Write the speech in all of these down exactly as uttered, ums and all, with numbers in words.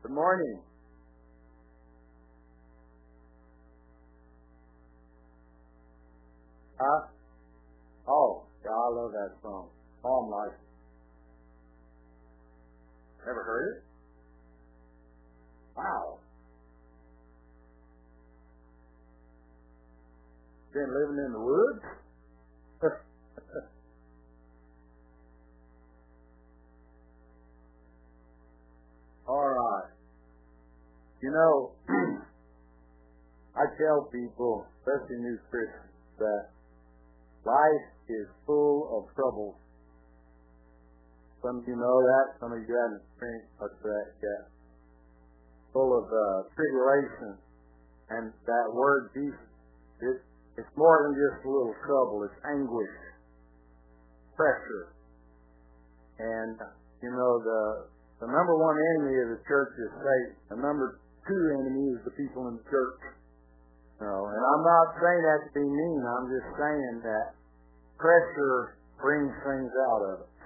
Good morning. Huh? Oh, yeah, I love that song. Palm Life. Ever heard it? Wow. Been living in the woods? All right. You know, I tell people, especially new Christians, that life is full of troubles. Some of you know that. Some of you haven't experienced much of that yet. Full of uh, tribulation. And that word, Jesus, it, it's more than just a little trouble. It's anguish, pressure. And, you know, the the number one enemy of the church is Satan. The number two enemy is the people in the church. You know, and I'm not saying that to be mean. I'm just saying that pressure brings things out of it.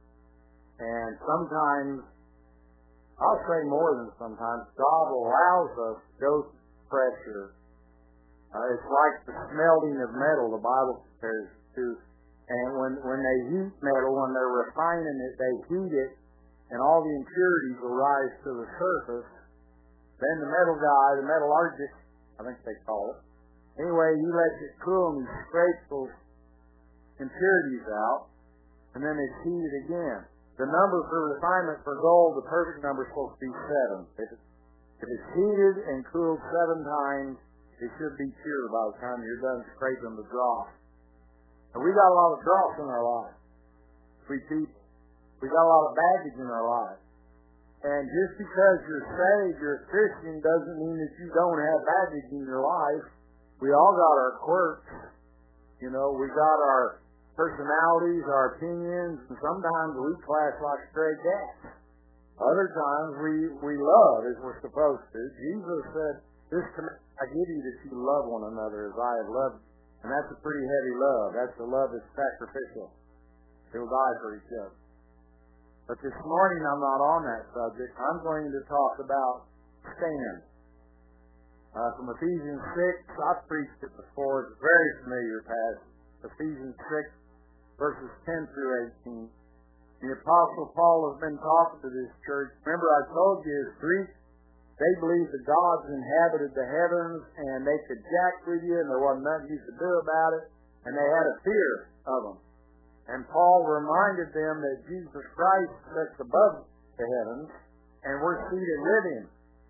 And sometimes, I'll say more than sometimes, God allows us to go through pressure. Uh, it's like the smelting of metal, the Bible compares it to. And when, when they heat metal, when they're refining it, they heat it, and all the impurities will rise to the surface. Then the metal guy, the metallurgist, I think they call it, anyway, he lets it cool and he scrapes those impurities out, and then it's heated again. The number for refinement for gold, the perfect number is supposed to be seven. If it's, if it's heated and cooled seven times, it should be pure by the time you're done scraping the dross. And we got a lot of dross in our lives. We people. We got a lot of baggage in our lives. And just because you're saved, you're a Christian, doesn't mean that you don't have baggage in your life. We all got our quirks. You know, we got our personalities, our opinions, and sometimes we clash like stray cats. Other times we, we love as we're supposed to. Jesus said, this command I give you that you love one another as I have loved you. And that's a pretty heavy love. That's a love that's sacrificial. He'll die for each other. But this morning I'm not on that subject. I'm going to talk about stand. Uh, from Ephesians six, I've preached it before. It's a very familiar passage. Ephesians six, verses ten through eighteen. The Apostle Paul has been talking to this church. Remember I told you his Greeks, they believed the gods inhabited the heavens and they could jack with you and there wasn't nothing you could do about it. And they had a fear of them. And Paul reminded them that Jesus Christ sits above the heavens and we're seated with him.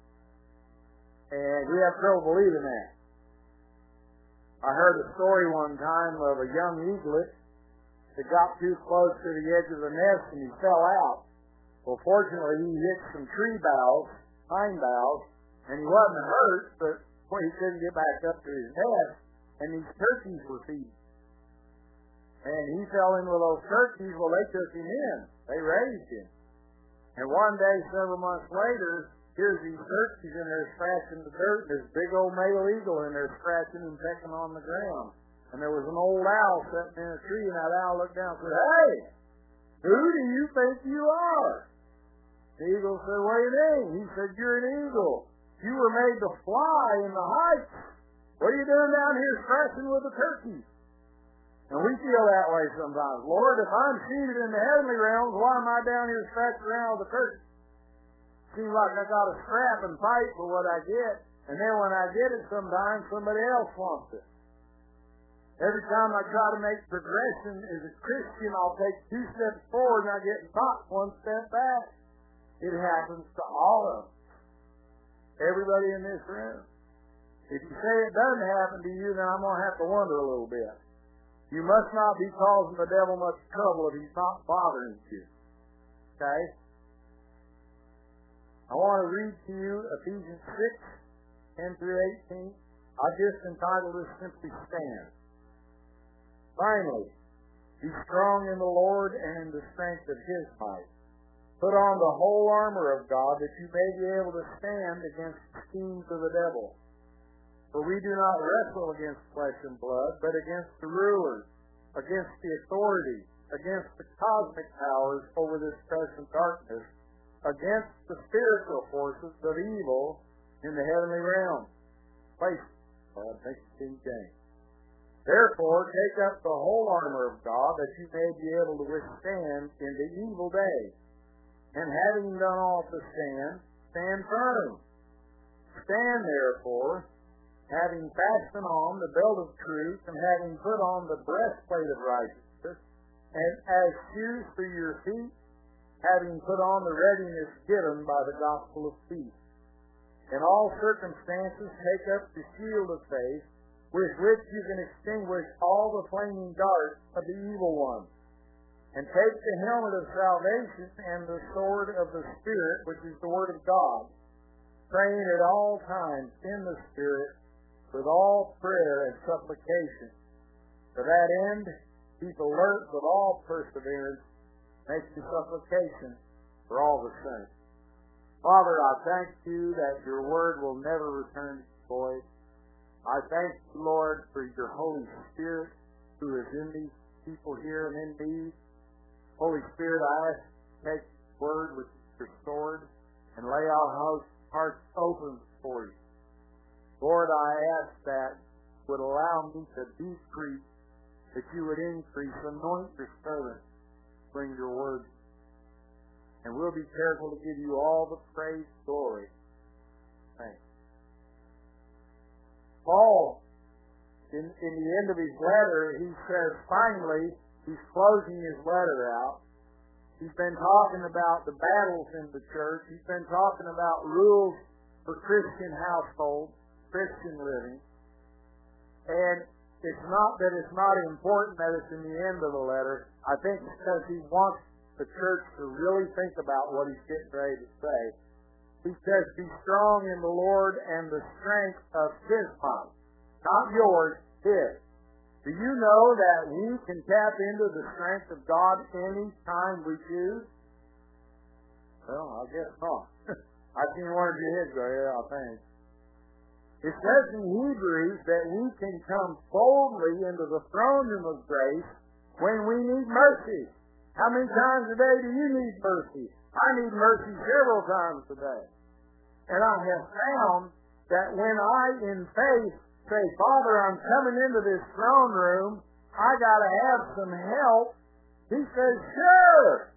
And we have trouble believing that. I heard a story one time of a young eaglet that got too close to the edge of the nest and he fell out. Well, fortunately, he hit some tree boughs, pine boughs, and he wasn't hurt, but well, he couldn't get back up to his nest, and these turkeys were feeding. And he fell in with those turkeys. Well, they took him in. They raised him. And one day, several months later, here's these turkeys in there scratching the dirt. There's a big old male eagle in there scratching and pecking on the ground. And there was an old owl sitting in a tree, and that owl looked down and said, "Hey, who do you think you are?" The eagle said, "What do you mean?" He said, "You're an eagle. You were made to fly in the heights. What are you doing down here scratching with the turkeys?" And we feel that way sometimes. Lord, if I'm seated in the heavenly realms, why am I down here scratching around with the turkeys? Seems like I got to scrap and fight for what I get, and then when I get it sometimes, somebody else wants it. Every time I try to make progression as a Christian, I'll take two steps forward and I get knocked one step back. It happens to all of us. Everybody in this room. If you say it doesn't happen to you, then I'm going to have to wonder a little bit. You must not be causing the devil much trouble if he's not bothering you. Okay? I want to read to you Ephesians six, ten through eighteen. I just entitled this simply Stand. Finally, be strong in the Lord and in the strength of his might. Put on the whole armor of God that you may be able to stand against the schemes of the devil. For we do not wrestle against flesh and blood, but against the rulers, against the authorities, against the cosmic powers over this present darkness, against the spiritual forces of evil in the heavenly realm. Place, uh, thank you, King James. Therefore, take up the whole armor of God, that you may be able to withstand in the evil day. And having done all to stand, stand firm. Stand therefore, having fastened on the belt of truth, and having put on the breastplate of righteousness, and as shoes for your feet, having put on the readiness given by the gospel of peace. In all circumstances, take up the shield of faith, with which you can extinguish all the flaming darts of the evil one. And take the helmet of salvation and the sword of the Spirit, which is the Word of God, praying at all times in the Spirit, with all prayer and supplication. To that end, keep alert with all perseverance, make the supplication for all the saints. Father, I thank you that your word will never return to you void. I thank you, Lord, for your Holy Spirit who is in these people here and in me. Holy Spirit, I ask you to take this word with your sword and lay our hearts open for you. Lord, I ask that you would allow me to decrease, that you would increase. Anoint your servant, bring your word. And we'll be careful to give you all the praise, glory. Thanks. Paul, in, in the end of his letter, he says, finally, he's closing his letter out. He's been talking about the battles in the church. He's been talking about rules for Christian households, Christian living. And it's not that it's not important that it's in the end of the letter. I think because he wants the church to really think about what he's getting ready to say. He says, be strong in the Lord and the strength of his might. Not yours, his. Do you know that we can tap into the strength of God any time we choose? Well, I guess not. I seen one of your heads go, yeah, I think. It says in Hebrews that we can come boldly into the throne room of grace when we need mercy. How many times a day do you need mercy? I need mercy several times a day. And I have found that when I, in faith, say, Father, I'm coming into this throne room, I got to have some help, he says, sure.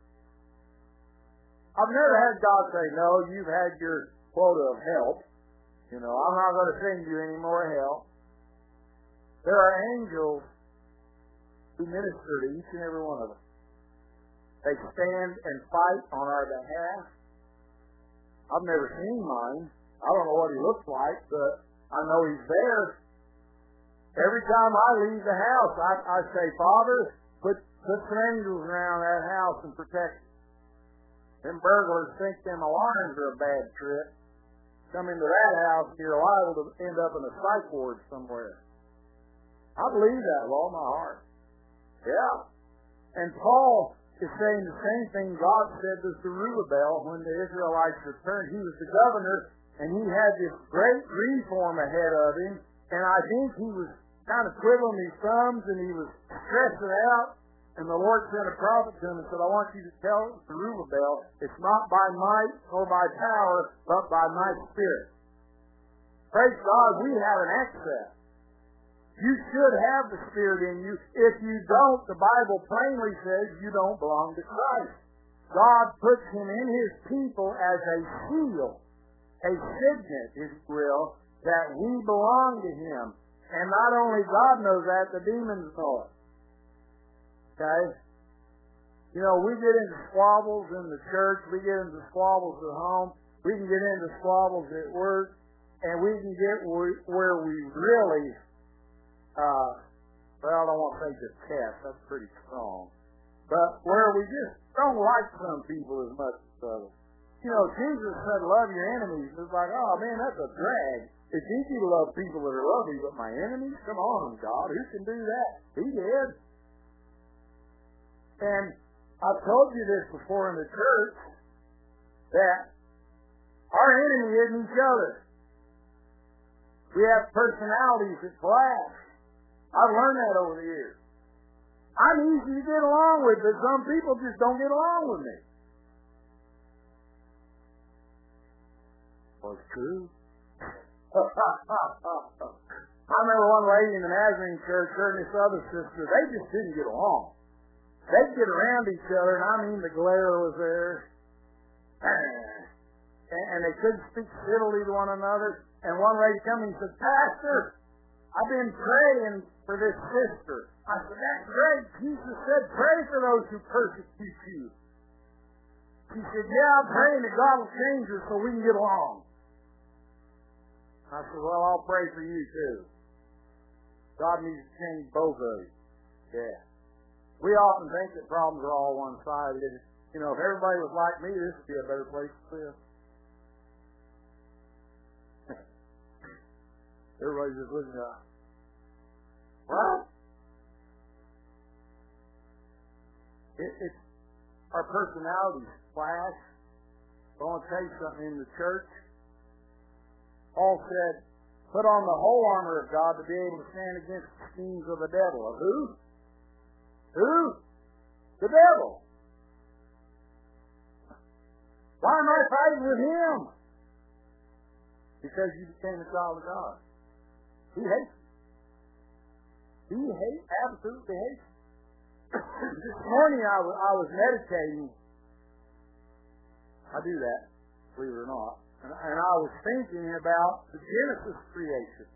I've never had God say, no, you've had your quota of help. You know, I'm not going to send you any more help. There are angels who minister to each and every one of us. They stand and fight on our behalf. I've never seen mine. I don't know what he looks like, but I know he's there. Every time I leave the house, I, I say, Father, put, put some angels around that house and protect it. Them burglars think them alarms are a bad trip. Come into that house, you're liable to end up in a psych ward somewhere. I believe that with all my heart. Yeah. And Paul is saying the same thing God said to Zerubbabel when the Israelites returned. He was the governor, and he had this great reform ahead of him, and I think he was kind of twiddling his thumbs, and he was stressing out, and the Lord sent a prophet to him and said, I want you to tell Zerubbabel, it's not by might or by power, but by my Spirit. Praise God, we have an access. You should have the Spirit in you. If you don't, the Bible plainly says you don't belong to Christ. God puts him in his people as a seal, a signet, if you will, that we belong to him. And not only God knows that, the demons know it. Okay? You know, we get into squabbles in the church, we get into squabbles at home, we can get into squabbles at work, and we can get where we really Uh, well, I don't want to say detest, that's pretty strong. But where we just don't like some people as much as others. You know, Jesus said, love your enemies. It's like, oh man, that's a drag. It's easy to love people that are lovely, but my enemies? Come on, God, who can do that? He did. And I've told you this before in the church, that our enemy isn't each other. We have personalities that clash. I've learned that over the years. I'm easy to get along with, but some people just don't get along with me. was true. I remember one lady in the Nazarene church, her and this other sister, they just didn't get along. They'd get around each other, and I mean the glare was there. And they couldn't speak civilly to one another. And one lady come and said, Pastor, I've been praying for this sister. I said, that's great. Jesus said, pray for those who persecute you. She said, yeah, I'm praying that God will change her so we can get along. I said, well, I'll pray for you too. God needs to change both of you. Yeah. We often think that problems are all one-sided. You know, if everybody was like me, this would be a better place to live. Everybody's just looking at, what? It, it's our personalities clash. I want to tell you something in the church. Paul said, put on the whole armor of God to be able to stand against the schemes of the devil. Of who? Who? The devil. Why am I fighting with him? Because you became a child of God. He hates you. He hates, absolutely hates you. This morning I was, I was meditating. I do that, believe it or not. And, and I was thinking about the Genesis creation.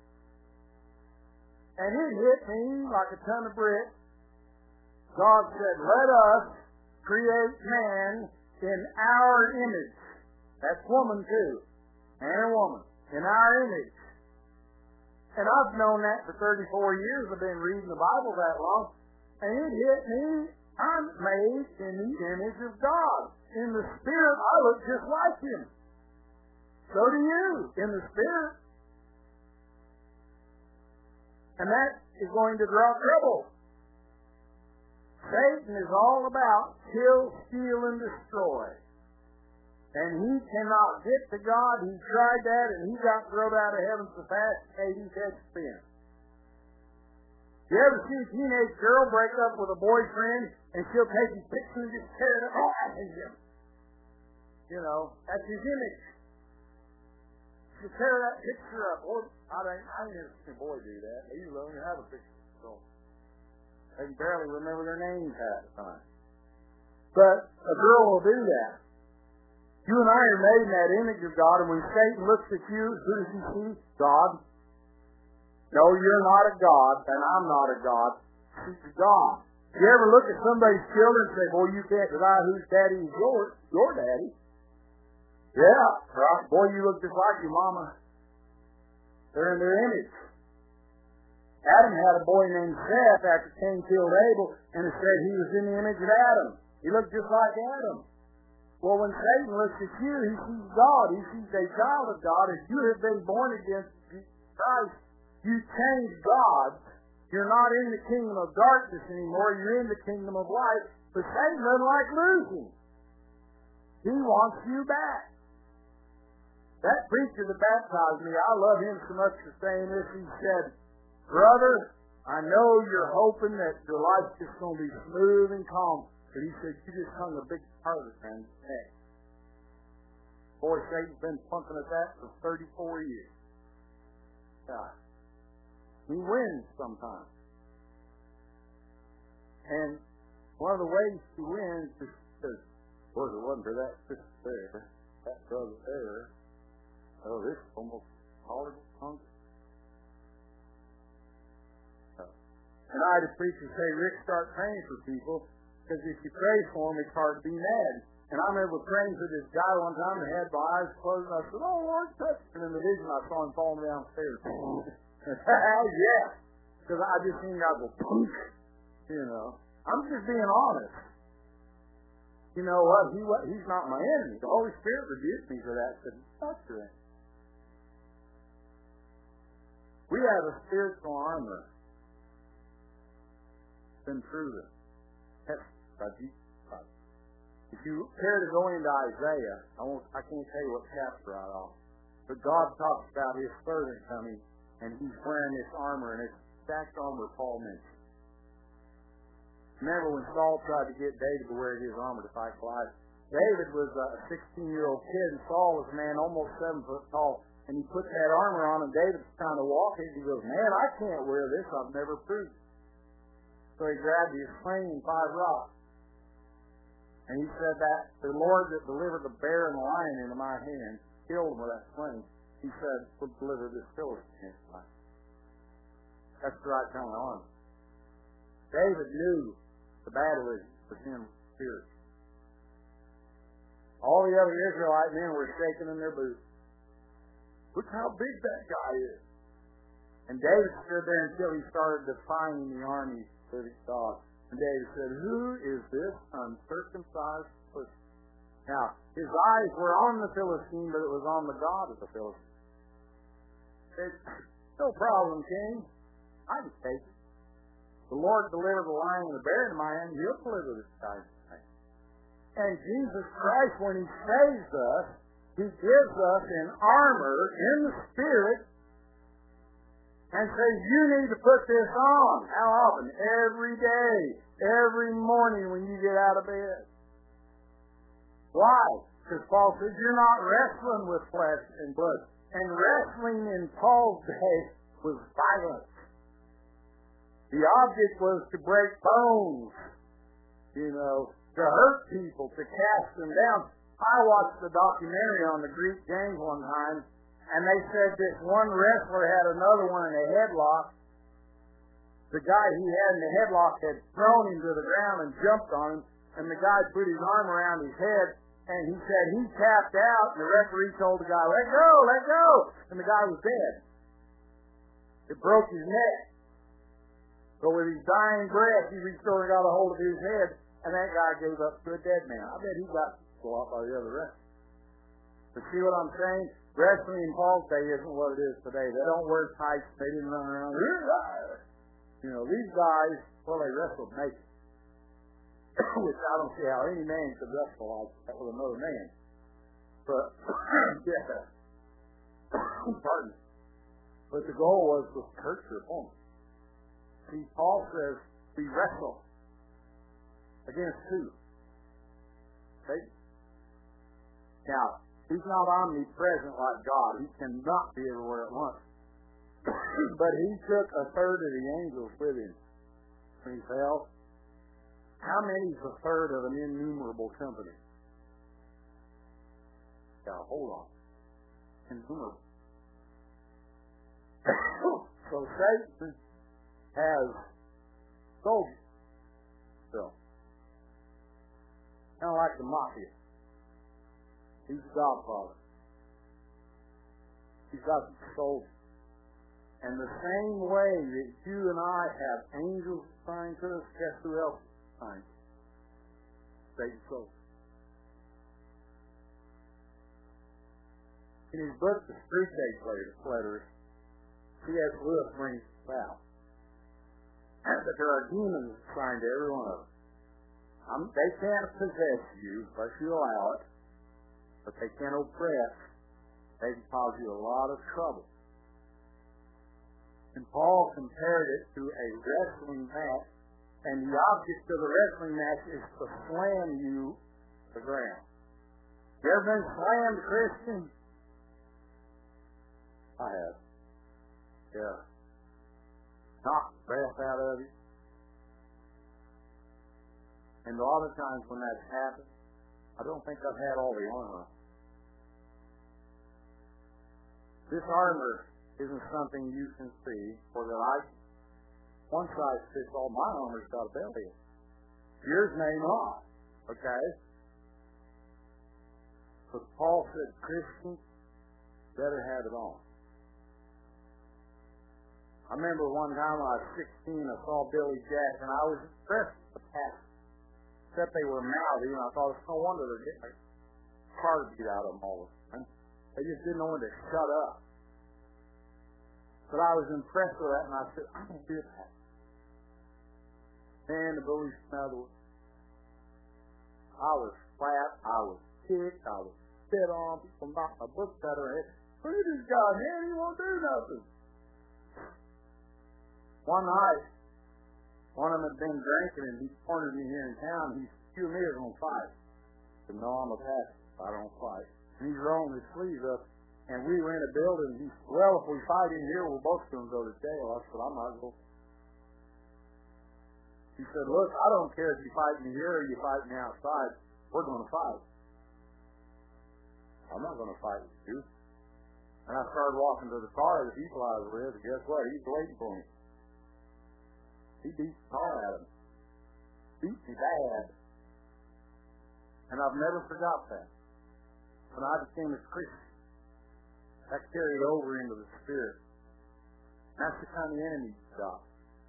And it hit me like a ton of bricks. God said, let us create man in our image. That's woman too. Man and woman. In our image. And I've known that for thirty-four years. I've been reading the Bible that long. And it hit me. I'm made in the image of God. In the Spirit, I look just like Him. So do you. In the Spirit. And that is going to draw trouble. Satan is all about kill, steal, and destroy. And he cannot get to God. He tried that, and he got thrown out of heaven so fast, Hades had spin. You ever see a teenage girl break up with a boyfriend, and she'll take his picture and just tear it up? Oh, I hate him. You know, that's his image. She'll tear that picture up. Or, I ain't, I ain't never seen a boy do that. They usually only have a picture. So they can barely remember their names half the time. But a girl will do that. You and I are made in that image of God, and when Satan looks at you, who does he see? God. No, you're not a God, and I'm not a God. He's God. You ever look at somebody's children and say, boy, you can't deny whose daddy is yours? Your daddy. Yeah, right. Boy, you look just like your mama. They're in their image. Adam had a boy named Seth after Cain killed Abel, and it said he was in the image of Adam. He looked just like Adam. Well, when Satan looks at you, he sees God. He sees a child of God. If you have been born again Jesus Christ, you change God. You're not in the kingdom of darkness anymore. You're in the kingdom of light. But Satan doesn't like losing. He wants you back. That preacher that baptized me, I love him so much for saying this. He said, brother, I know you're hoping that your life's just going to be smooth and calm. But he said, you just hung a big target around your neck. Boy, Satan's been pumping at that for thirty-four years. God. He wins sometimes. And one of the ways he wins is because, of course, it wasn't for that sister there, that brother there. Oh, this is almost horrible hungry. And I had a preacher say, Rick, start praying for people. Because if you pray for them, it's hard to be mad. And I remember praying for this guy one time and had my eyes closed, and I said, oh, Lord, touch him. And in the vision, I saw him falling downstairs. Yeah. Because I just seen God go, poof. You know. I'm just being honest. You know what? He He's not my enemy. The Holy Spirit rebuked me for that. Said, touch your enemy. We have a spiritual armor. It's been proven. If you care to go into Isaiah, I won't, I can't tell you what chapter right off, but God talks about His servant coming, and He's wearing this armor, and it's the exact armor Paul mentioned. Remember when Saul tried to get David to wear his armor to fight Goliath? David was a sixteen-year-old kid, and Saul was a man almost seven foot tall. And he put that armor on, and David's trying to walk it. He goes, man, I can't wear this. I've never proved it. So he grabbed his sling and five rocks. And he said that the Lord that delivered the bear and the lion into my hand, killed him with that sling. He said, we'll deliver this Philistine. That's the right kind of armor. David knew the battle was him spirit. All the other Israelite men were shaking in their boots. Look how big that guy is. And David stood there until he started defying the army of his God. And David said, who is this uncircumcised person? Now, his eyes were on the Philistine, but it was on the God of the Philistine. He said, no problem, King. I can take it. The Lord delivered the lion and the bear into my hand. He'll deliver this guy. And Jesus Christ, when he saves us, he gives us an armor in the Spirit and says, you need to put this on. How often? Every day. Every morning when you get out of bed. Why? Because Paul says you're not wrestling with flesh and blood. And wrestling in Paul's day was violence. The object was to break bones, you know, to hurt people, to cast them down. I watched a documentary on the Greek games one time, and they said this one wrestler had another one in a headlock. The guy he had in the headlock had thrown him to the ground and jumped on him, and the guy put his arm around his head, and he said he tapped out, and the referee told the guy, let go, let go, and the guy was dead. It broke his neck. So with his dying breath, he reached over and got a hold of his head, and that guy gave up to a dead man. I bet he got a lot by the other wrestlers. But see what I'm saying? Wrestling in Paul's day isn't what it is today. They don't wear tights. They didn't run around. You know, these guys, well, they wrestled naked. Which I don't see how any man could wrestle like that with another man. But, yeah. Pardon. But the goal was to hurt your opponent. See, Paul says we wrestle against who? Satan. Now, he's not omnipresent like God. He cannot be everywhere at once. But he took a third of the angels with him when he fell. How many is a third of an innumerable company? Now, hold on. Innumerable. So Satan has soldiers still. Kind of like the mafia. He's the godfather. He's got soldiers. And the same way that you and I have angels assigned to us, guess who else is assigned? Satan's soldiers. In his book, The Screwtape Letters, C S Lewis brings this out. That there are demons assigned to every one of us. Um, they can't possess you unless you allow it, but they can oppress. They can cause you a lot of trouble. And Paul compared it to a wrestling match, and the object of the wrestling match is to slam you to the ground. You ever been slammed, Christian? I have. Yeah. Knock the breath out of you. And a lot of times when that's happened, I don't think I've had all the armor. This armor isn't something you can see, or that I, one size fits all. My armor's got a belly. Yours may not, okay? But Paul said, Christians better have it on. I remember one time when I was sixteen, I saw Billy Jack, and I was impressed with the pastor. Except they were mouthy, and I thought, it's no wonder they're getting a car beat out of them all the time. They just didn't know when to shut up. But I was impressed with that, and I said, I don't do that. Man, the bullies smelled it. I was flat, I was kicked, I was spit on, people knocked my books out of their head. Look at this guy, man, he won't do nothing. One night, one of them had been drinking, and he cornered me here in town. He said, you and me are going to fight. said, no, I'm a pastor. I don't fight. And he's rolling his sleeves up. And we were in a building. He said, well, if we fight in here, we're both going to go to jail. I said, I'm not going. He said, look, I don't care if you fight me here or you fight me outside. We're going to fight. I'm not going to fight with you. And I started walking to the car, the people I was with, and guess what? He's waiting for me. He beat the car at him. Beat me bad. And I've never forgot that. When I became a Christian, that carried over into the Spirit. That's the kind of enemy you got.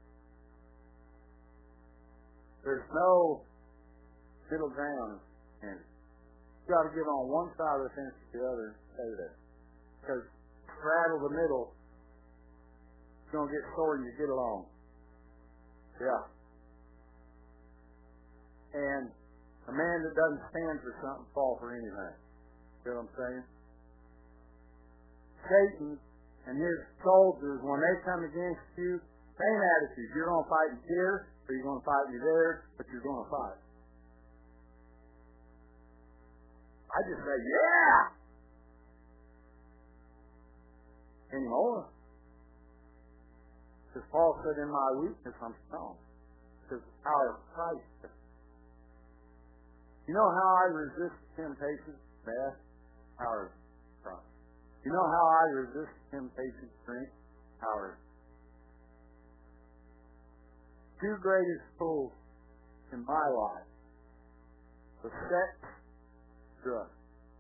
There's no middle ground in it. You got to get on one side of the fence to the other and stay there. Because straddle the middle, you're going to get sore and you get along. Yeah. And a man that doesn't stand for something falls for anything. See what I'm saying? Satan and his soldiers, when they come against you, same attitude. You're going to fight me here, or you're going to fight me there, but you're going to fight. I just say, yeah! Anymore. Because Paul said, in my weakness, I'm strong. Because the power of Christ. You know how I resist temptation? Bad. Power of Christ. You know how I resist temptation? Strength. Power. Two greatest tools in my life. The sex, drugs.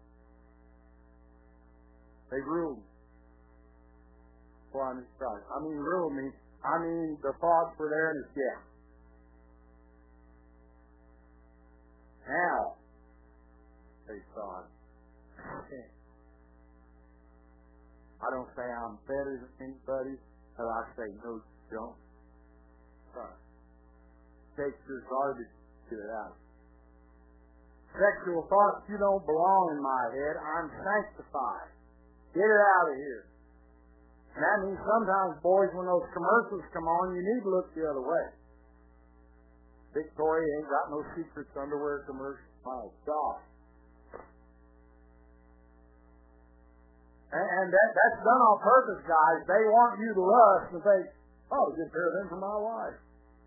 They rule me. Well, I'm Christ. I mean, rule me. I mean, the thoughts were there and it's, yeah. Now, they thought, I don't say I'm better than anybody, but I say, no, you don't. Sorry. Take your garbage, get it out. Sexual thoughts, you don't belong in my head. I'm sanctified. Get it out of here. And that means sometimes, boys, when those commercials come on, you need to look the other way. Victoria ain't got no secrets underwear commercial. My God. And, and that, that's done on purpose, guys. They want you to lust and think, oh, get a pair of them for my wife.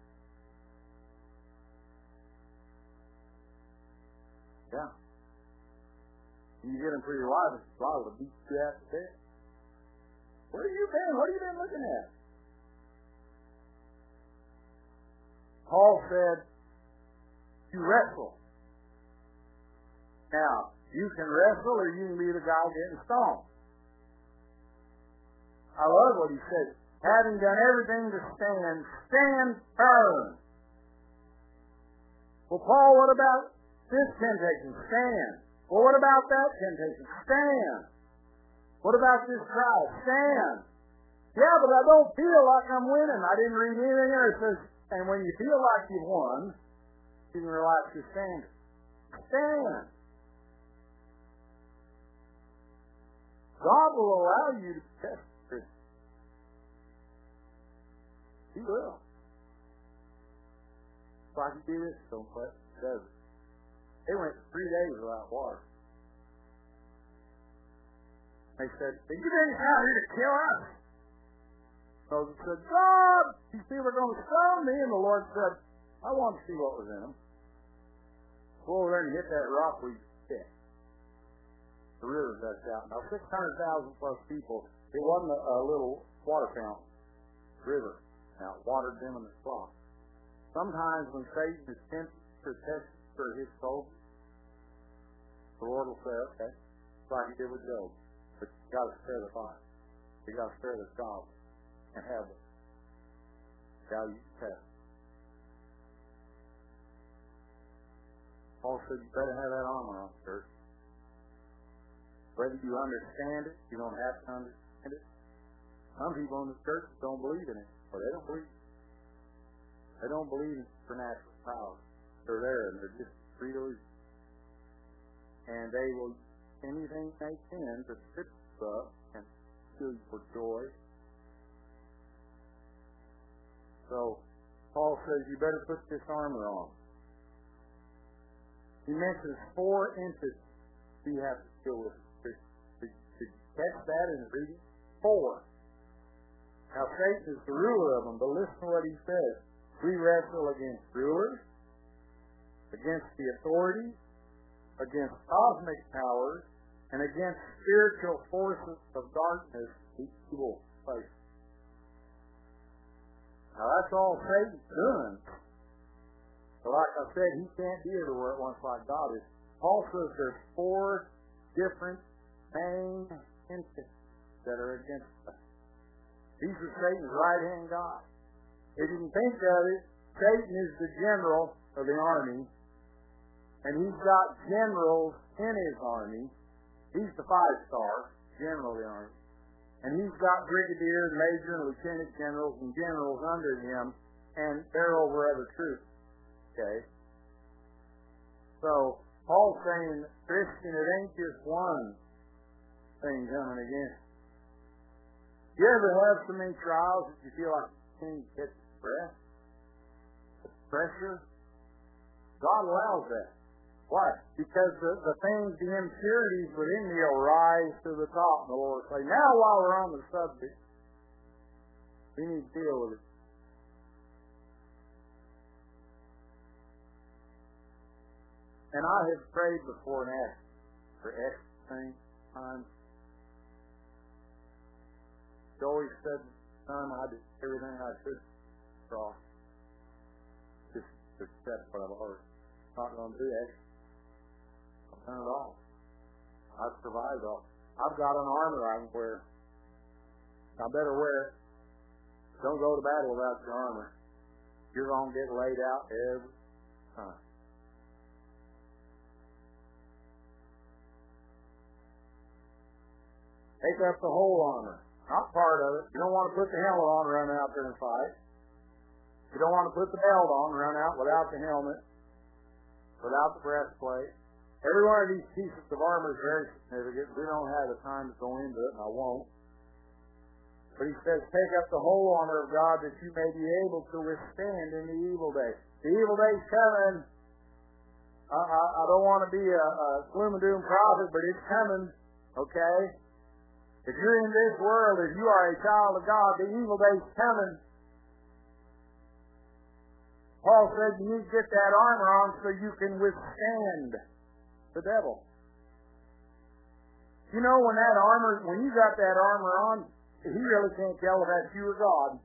Yeah. You get them for your wife, it's liable to beat you out of bed. Where have you been? What have you been looking at? Paul said, you wrestle. Now, you can wrestle or you can be the guy getting stoned. I love what he said. Having done everything to stand, stand firm. Well, Paul, what about this temptation? Stand. Well, what about that temptation? Stand. What about this trial? Stand. Yeah, but I don't feel like I'm winning. I didn't read anything there. It says, and when you feel like you've won, you can relax your standard. Stand. God will allow you to test it. He will. If I can do this, don't let it go. They went three days without water. They said, you didn't come out here to kill us. Moses said, God, these people are going to stone me. And the Lord said, I want to see what was in them. Go over there and hit that rock we hit. The river gushed out. Now, six hundred thousand plus people. It wasn't a, a little water fountain. River. Now, watered them in the flock. Sometimes when Satan is tempted to test for his soul, the Lord will say, okay, like he did with Job. But you got to spare the fire. You got to spare the child and have it. Now you test. Paul said you better have that armor on, church. Whether you understand it, you don't have to understand it. Some people in the church don't believe in it, or they don't believe. They don't believe in supernatural power. They're there and they're just free to lose. And they will anything they can to trip you up and steal your joy. So Paul says you better put this armor on. He mentions four entities we have to deal with. Did, did, did you catch that in the reading? Four. Now, Satan is the ruler of them, but listen to what he says. We wrestle against rulers, against the authorities, against cosmic powers, and against spiritual forces of darkness, the evil places. Now, that's all Satan's doing. But like I said, he can't be everywhere at once like God is. Paul says there's four different main entities that are against us. These are Satan's right-hand God. If you can think of it, Satan is the general of the army, and he's got generals in his army. He's the five-star general of the army. And he's got brigadiers, major, and lieutenant generals, and generals under him, and they're over other troops. Okay? So, Paul's saying, Christian, it ain't just one thing coming against you. You ever have so many trials that you feel like you can't get the breath? The pressure? God allows that. Why? Because the, the things, the impurities within me will rise to the top. And the Lord will say, now while we're on the subject, we need to deal with it. And I have prayed before and asked for everything. Times. Joey said, son, I did everything I could cross. Just to accept what I've already not going to do that. I've done it all. I've survived all. I've got an armor I can wear. I better wear it. Don't go to battle without your armor. You're going to get laid out every time. Take up the whole armor. Not part of it. You don't want to put the helmet on and run out there and fight. You don't want to put the belt on and run out without the helmet, without the breastplate. Every one of these pieces of armor is very significant. We don't have the time to go into it, and I won't. But he says, take up the whole armor of God that you may be able to withstand in the evil day. The evil day's coming. I, I, I don't want to be a, a gloom and doom prophet, but it's coming. Okay? If you're in this world, if you are a child of God, the evil day's coming. Paul said you need to get that armor on so you can withstand the devil. You know, when that armor, when you got that armor on, he really can't tell if that's you or God.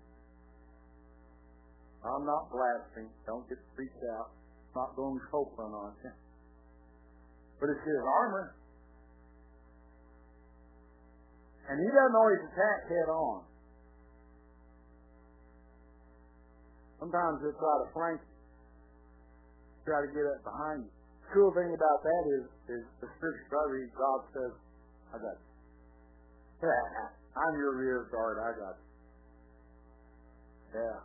I'm not blasting. Don't get freaked out. I'm not going to cope on you. But it's his armor. And he doesn't always attack head on. Sometimes he'll try to flank you. Try to get up behind you. The cool thing about that is, is the scripture I read, God says, I got you. I'm your rear guard, I got you. Yeah.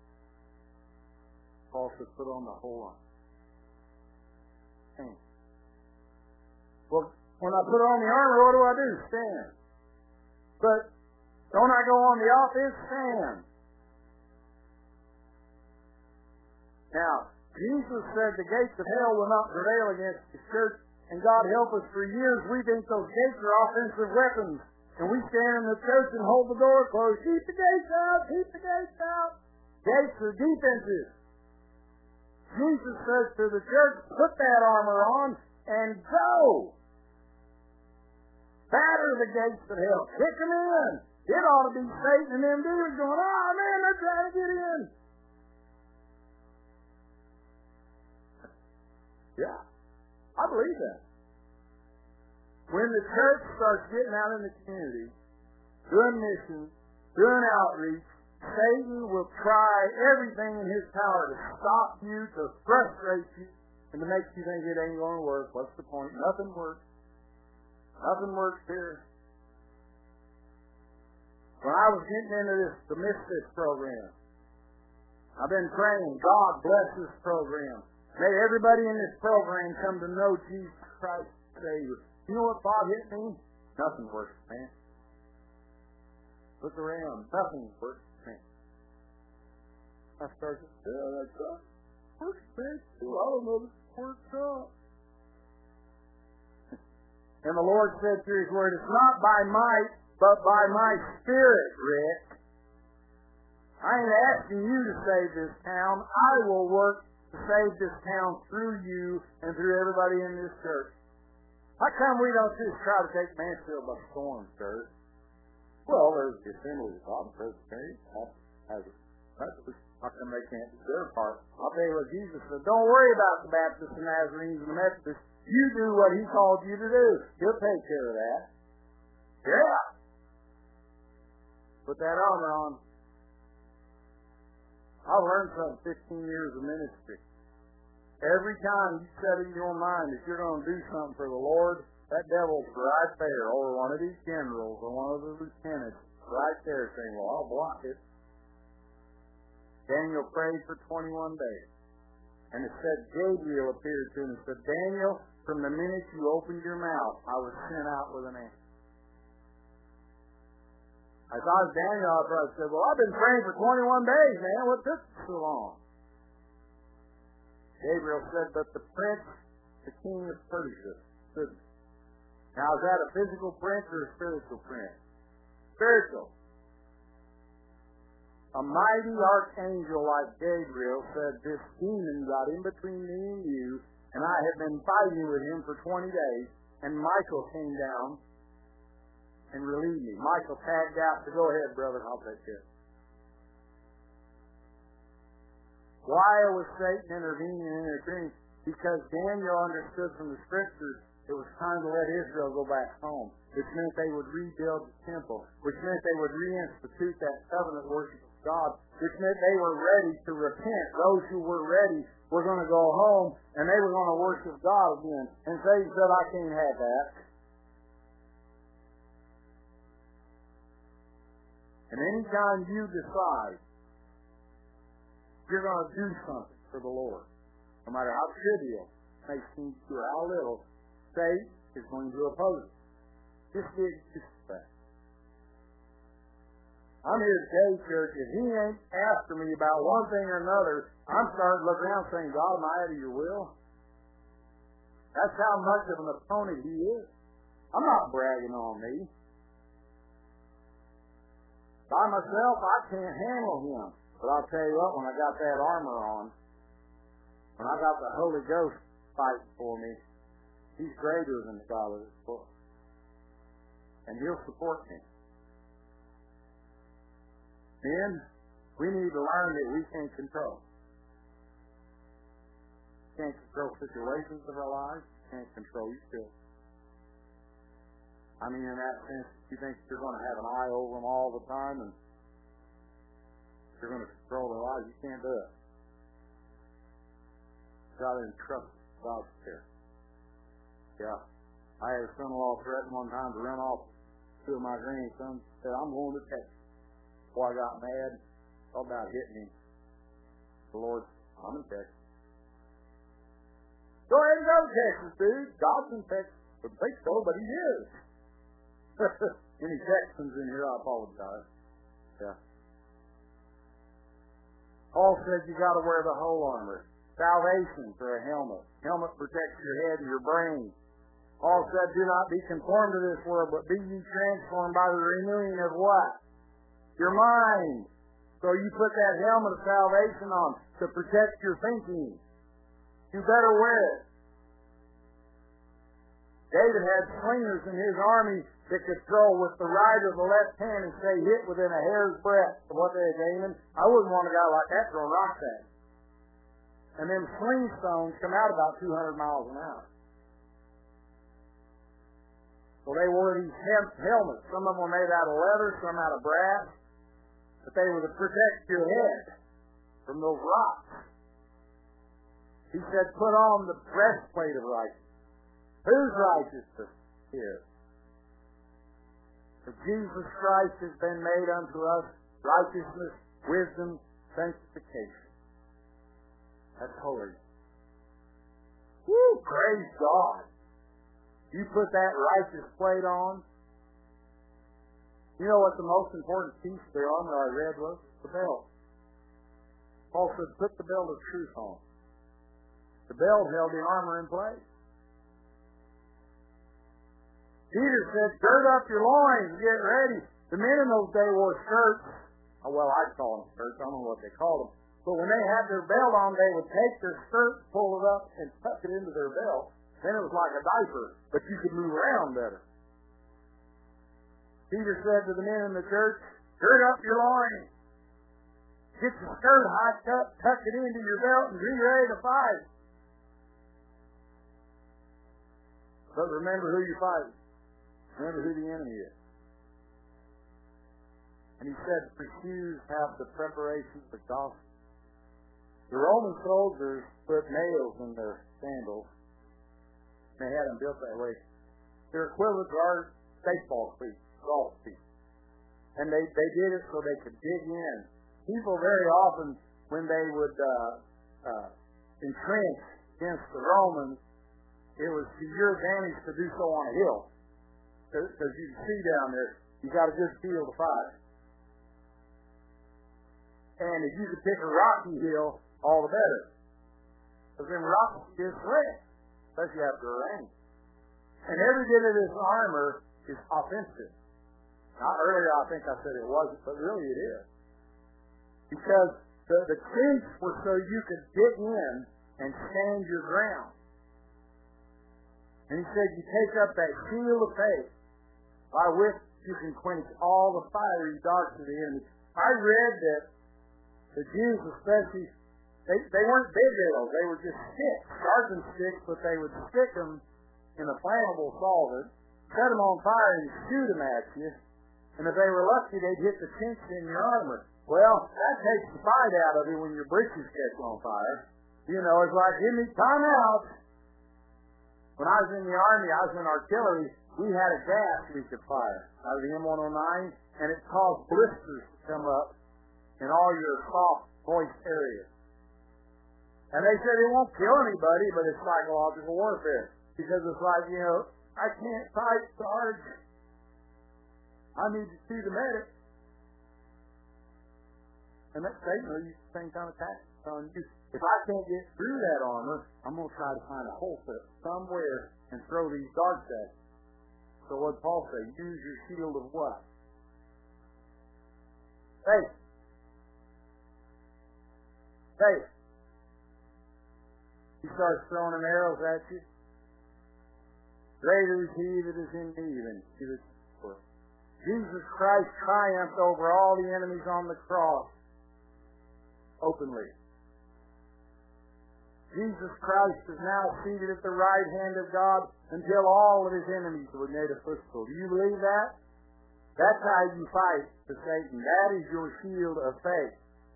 Paul says, put on the whole armor. Stand. Well, when I put on the armor, what do I do? Stand. But don't I go on the offense? Stand. Now, Jesus said the gates of hell will not prevail against the church, and God help us, for years we think those gates are offensive weapons, and we stand in the church and hold the door closed. Keep the gates out, keep the gates out. Gates are defensive. Jesus says to the church, put that armor on and go. Batter the gates of hell. Kick them in. It ought to be Satan and them demons going, oh man, they're trying to get in. Yeah, I believe that. When the church starts getting out in the community, doing missions, doing outreach, Satan will try everything in his power to stop you, to frustrate you, and to make you think it ain't going to work. What's the point? Nothing works. Nothing works here. When I was getting into this, the Mystic program, I've been praying, God bless this program. May everybody in this program come to know Jesus Christ Savior. You know what Bob hit me? Nothing works, man. Look around. Nothing works, man. I started, yeah, that's right. Works, man. I don't know if it works out. And the Lord said through His Word, it's not by might, but by my Spirit, Rick. I ain't asking you to save this town. I will work to save this town through you and through everybody in this church. How come we don't just try to take Mansfield by storm, church? Well, there's the Assembly of God, Presbyterian, has a president. How come they can't do their part? I'll tell you what Jesus said, don't worry about the Baptists and Nazarenes and the Methodists. You do what He called you to do. He'll take care of that. Yeah. Put that armor on. I've learned something fifteen years of ministry. Every time you set in your mind that you're going to do something for the Lord, that devil's right there, or one of these generals, or one of the lieutenants, right there saying, well, I'll block it. Daniel prayed for twenty-one days. And it said Gabriel appeared to him and said, Daniel, from the minute you opened your mouth, I was sent out with an answer. I thought Daniel, I probably said, well, I've been praying for twenty-one days, man. What took so long? Gabriel said, but the prince, the king of Persia, stood. Now, is that a physical prince or a spiritual prince? Spiritual. A mighty archangel like Gabriel said, this demon got in between me and you, and I have been fighting with him for twenty days, and Michael came down and relieved me. Michael tagged out to go ahead, brother, I'll take care. Why was Satan intervening and interfering? Because Daniel understood from the Scriptures it was time to let Israel go back home, which meant they would rebuild the temple, which meant they would reinstitute that covenant worship of God, which meant they were ready to repent. Those who were ready were going to go home, and they were going to worship God again. And Satan said, I can't have that. And any time you decide you're going to do something for the Lord, no matter how trivial it may seem to you or how little, Satan is going to oppose it. Just be just that. I'm here to tell you, church, if he ain't after me about one thing or another, I'm starting to look around saying, God, am I out of your will? That's how much of an opponent he is. I'm not bragging on me. By myself, I can't handle him. But I'll tell you what, when I got that armor on, when I got the Holy Ghost fighting for me, he's greater than the God of this book. And he'll support me. Men, we need to learn that we can't control. We can't control situations of our lives. We can't control your children. I mean, in that sense, you think you're going to have an eye over them all the time and you're going to control their lives. You can't do it. You've got to entrust God's care. Yeah. I had a son-in-law threaten one time to run off two of my grandsons. Said, I'm going to Texas. Boy, I got mad. Thought about hitting him. The Lord, I'm in Texas. Go ahead and go to Texas, dude. God's in Texas. Wouldn't think so, but he is. Any Texans in here, I apologize. Yeah. Paul said you got to wear the whole armor. Salvation for a helmet. Helmet protects your head and your brain. Paul said, do not be conformed to this world, but be ye transformed by the renewing of what? Your mind. So you put that helmet of salvation on to protect your thinking. You better wear it. David had slingers in his army that could throw with the right or the left hand and stay hit within a hair's breadth of what they had aiming. I wouldn't want a guy like that throwing rocks at him. And then sling stones come out about two hundred miles an hour. So they wore these helmets. Some of them were made out of leather, some out of brass. But they were to protect your head from those rocks. He said, put on the breastplate of righteousness. Whose righteousness here? For Jesus Christ has been made unto us righteousness, wisdom, sanctification. That's holy. Woo, praise God. You put that righteous plate on. You know what the most important piece of the armor I read was? The belt. Paul said, put the belt of truth on. The belt held the armor in place. Peter said, gird up your loins, get ready. The men in those days wore skirts. Oh, well, I call them skirts. I don't know what they call them. But when they had their belt on, they would take their skirt, pull it up, and tuck it into their belt. Then it was like a diaper, but you could move around better. Peter said to the men in the church, gird up your loins. Get your skirt hiked up, tuck it into your belt, and be ready to fight. But remember who you're fighting. Remember who the enemy is. And he said, for shoes have the preparation of the gospel. The Roman soldiers put nails in their sandals. They had them built that way. They're equivalent to our baseball cleats, golf cleats. And they, they did it so they could dig in. People very often, when they would uh, uh, entrench against the Romans, it was to your advantage to do so on a hill. Because you can see down there, you got a good field to fight. And if you could pick a rocky hill, all the better. Because then rocky is wet, especially after a rain. And every bit of this armor is offensive. Now, earlier I think I said it wasn't, but really it is. Because the, the clinch was so you could get in and stand your ground. And he said, you take up that shield of faith by which you can quench all the fiery darts of the enemy. I read that the Jews especially, they, they weren't big arrows. They were just sticks, sharpened sticks, but they would stick them in a flammable solvent, set them on fire and shoot them at you. And if they were lucky, they'd hit the chinks in your armor. Well, that takes the fight out of you when your breeches catch on fire. You know, it's like, give me time out. When I was in the Army, I was in artillery, we had a gas we could fire out of the M one oh nine, and it caused blisters to come up in all your soft, moist areas. And they said it won't kill anybody, but it's psychological warfare. Because it's like, you know, I can't fight, Sarge. I need to see the medic. And that's Satan will use the same kind of tactics on you. If I can't get through that armor, I'm going to try to find a hole somewhere and throw these darts at you. So what did Paul say? Use your shield of what? Faith. Faith. He starts throwing them arrows at you. Greater is he that is in me than he that is in the world. Jesus Christ triumphed over all the enemies on the cross openly. Jesus Christ is now seated at the right hand of God until all of his enemies were made a footstool. Do you believe that? That's how you fight to Satan. That is your shield of faith.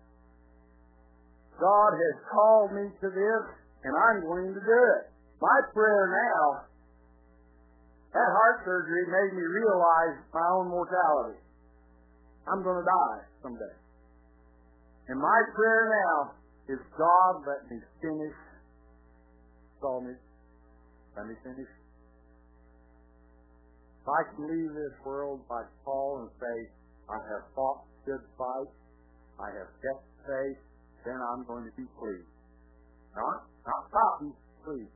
God has called me to this, and I'm going to do it. My prayer now, that heart surgery made me realize my own mortality. I'm going to die someday. And my prayer now is, God, let me finish. Call me. Let me finish. If I can leave this world by Paul and say, I have fought a good fight, I have kept faith, then I'm going to be pleased. Not, not happy, pleased.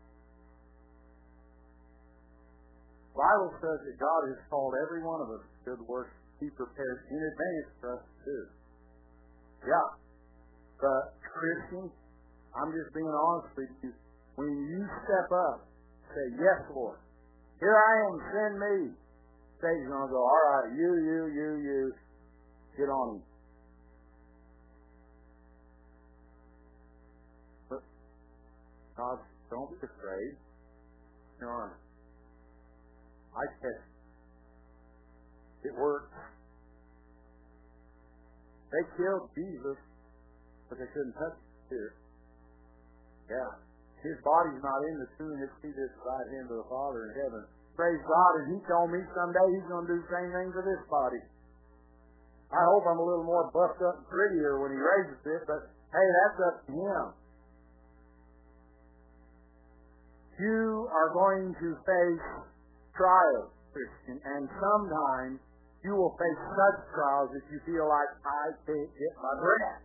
The Bible says that God has called every one of us to good works He prepared in advance for us to do. Yeah. But Christians, I'm just being honest with you. When you step up, say, yes, Lord, here I am, send me. Satan's going to go, all right, you, you, you, you, get on him. But God, don't be afraid. You're on it. I test it. It works. They killed Jesus, but they couldn't touch his spirit. Yeah. His body's not in the tomb. It's seated at the right hand of the Father in heaven. Praise God. And he told me someday he's going to do the same thing to this body. I hope I'm a little more buffed up and prettier when he raises it, but hey, that's up to him. You are going to face trials, Christian, and sometimes you will face such trials that you feel like, I can't get my breath.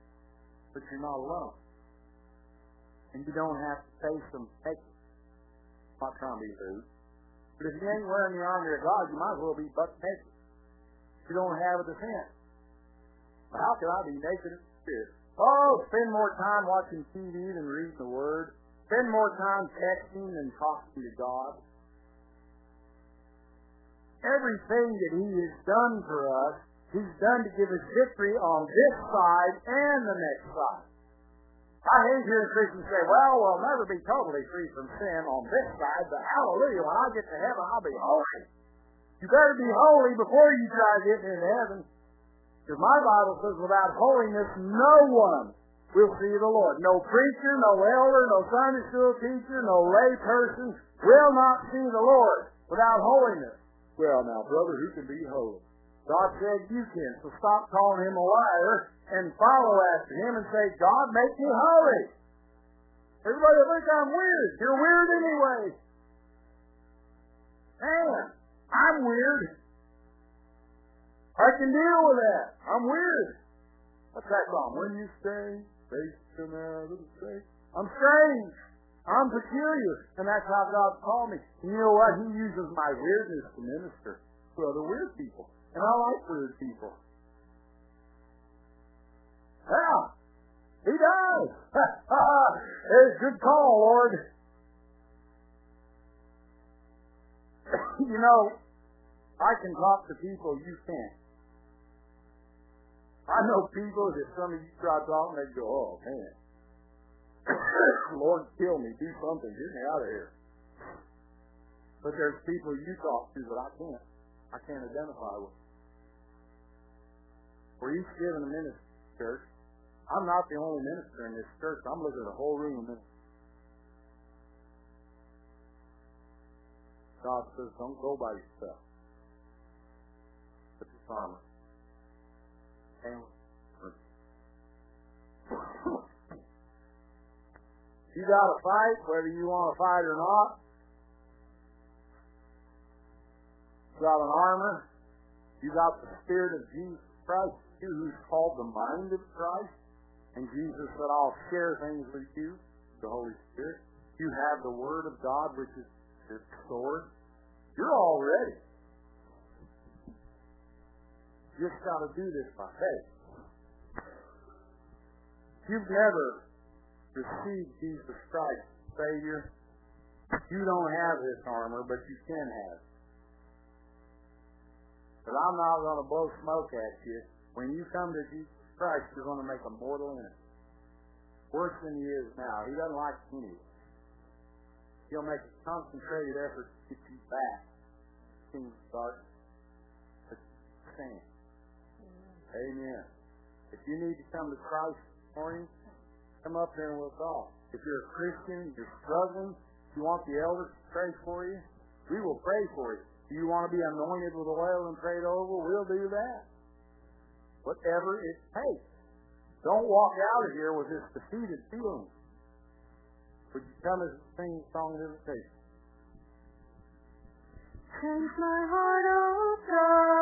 But you're not alone. And you don't have to face them. Take it. I'm not trying to be rude. But if you ain't wearing the armor of God, you might as well be buck naked. You don't have a defense. How can I be naked in the Spirit? Oh, spend more time watching T V than reading the Word. Spend more time texting than talking to God. Everything that He has done for us, He's done to give us victory on this side and the next side. I hate hearing Christians say, well, we'll never be totally free from sin on this side, but hallelujah, when I get to heaven, I'll be holy. You better be holy before you try getting into heaven. Because my Bible says without holiness, no one will see the Lord. No preacher, no elder, no Sunday school teacher, no lay person will not see the Lord without holiness. Well, now, brother, who can be holy? God said you can. So stop calling Him a liar and follow after Him and say, God, make me holy. Everybody thinks I'm weird. You're weird anyway. Man, I'm weird. I can deal with that. I'm weird. What's that song? When you stay, face come out of the face. I'm strange. I'm peculiar. And that's how God called me. And you know what? He uses my weirdness to minister to other weird people. And I like weird people. Yeah, He does. It's a good call, Lord. You know, I can talk to people you can't. I know people that some of you try talking, they go, oh, man. Lord, kill me. Do something. Get me out of here. But there's people you talk to that I can't. I can't identify with. We're each given a ministry, church. I'm not the only minister in this church. I'm looking at the whole room of ministry. God says, don't go by yourself. Put this armor. And you got to fight, whether you want to fight or not. You got an armor. You got the Spirit of Jesus Christ, you who's called the mind of Christ. And Jesus said, I'll share things with you, the Holy Spirit. You have the Word of God, which is your sword. You're all ready. You just got to do this by faith. You've never received Jesus Christ as Savior. You don't have this armor, but you can have it. But I'm not going to blow smoke at you. When you come to Jesus Christ, you're going to make a mortal enemy. Worse than he is now. He doesn't like any of it. He'll make a concentrated effort to get you back. Kingdom start. But stand. Amen. If you need to come to Christ this morning, come up here and we'll talk. If you're a Christian, you're struggling, you want the elders to pray for you, we will pray for you. Do you want to be anointed with oil and prayed over? We'll do that. Whatever it takes. Don't walk out of here with this defeated feeling. Would you come as a sing song of invitation? Change my heart, oh God.